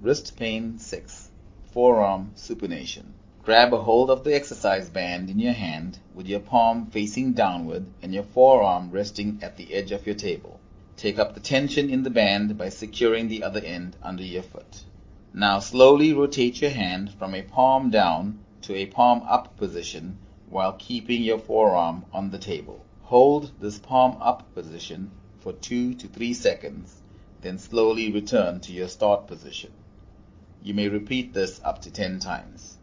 Wrist Pain 6. Forearm Supination. Grab a hold of the exercise band in your hand with your palm facing downward and your forearm resting at the edge of your table. Take up the tension in the band by securing the other end under your foot. Now slowly rotate your hand from a palm down to a palm up position while keeping your forearm on the table. Hold this palm up position for 2 to 3 seconds, then slowly return to your start position. You may repeat this up to 10 times.